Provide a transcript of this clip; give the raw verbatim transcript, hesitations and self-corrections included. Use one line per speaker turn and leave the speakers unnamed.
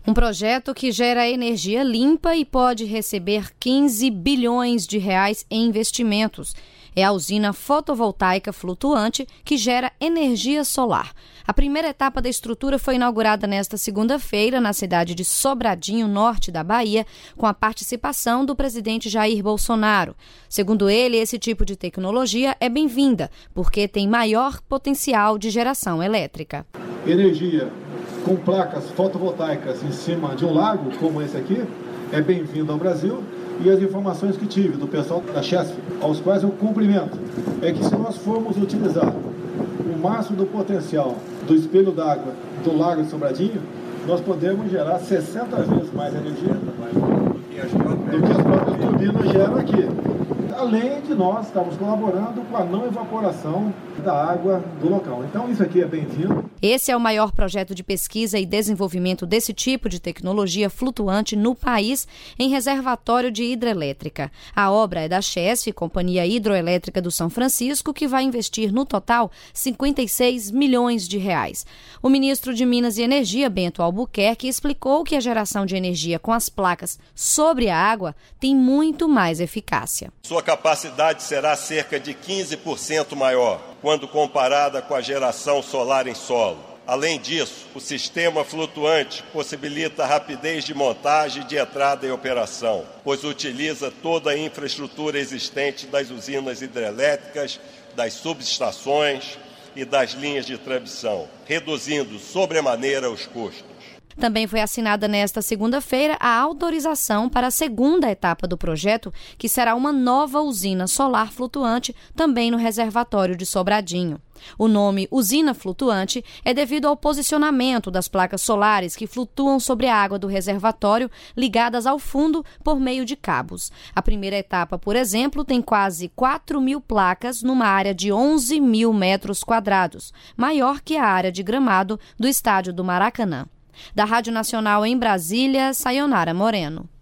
Um projeto que gera energia limpa e pode receber quinze bilhões de reais em investimentos. É a usina fotovoltaica flutuante que gera energia solar. A primeira etapa da estrutura foi inaugurada nesta segunda-feira na cidade de Sobradinho, norte da Bahia, com a participação do presidente Jair Bolsonaro. Segundo ele, esse tipo de tecnologia é bem-vinda, porque tem maior potencial de geração elétrica.
Energia com placas fotovoltaicas em cima de um lago, como esse aqui, é bem-vindo ao Brasil. E as informações que tive do pessoal da Chesf, aos quais eu cumprimento, é que se nós formos utilizar o máximo do potencial do espelho d'água do Lago de Sobradinho, nós podemos gerar sessenta vezes mais energia do que as próprias turbinas geram aqui. Além de nós estarmos colaborando com a não evaporação da água do local. Então isso aqui é bem-vindo.
Esse é o maior projeto de pesquisa e desenvolvimento desse tipo de tecnologia flutuante no país em reservatório de hidrelétrica. A obra é da Chesf, Companhia Hidroelétrica do São Francisco, que vai investir no total cinquenta e seis milhões de reais. O ministro de Minas e Energia, Bento Albuquerque, explicou que a geração de energia com as placas sobre a água tem muito mais eficácia.
Sua capacidade será cerca de quinze por cento maior quando comparada com a geração solar em solo. Além disso, o sistema flutuante possibilita a rapidez de montagem e de entrada em operação, pois utiliza toda a infraestrutura existente das usinas hidrelétricas, das subestações e das linhas de transmissão, reduzindo sobremaneira os custos.
Também foi assinada nesta segunda-feira a autorização para a segunda etapa do projeto, que será uma nova usina solar flutuante, também no reservatório de Sobradinho. O nome usina flutuante é devido ao posicionamento das placas solares que flutuam sobre a água do reservatório, ligadas ao fundo por meio de cabos. A primeira etapa, por exemplo, tem quase quatro mil placas numa área de onze mil metros quadrados, maior que a área de gramado do estádio do Maracanã. Da Rádio Nacional em Brasília, Sayonara Moreno.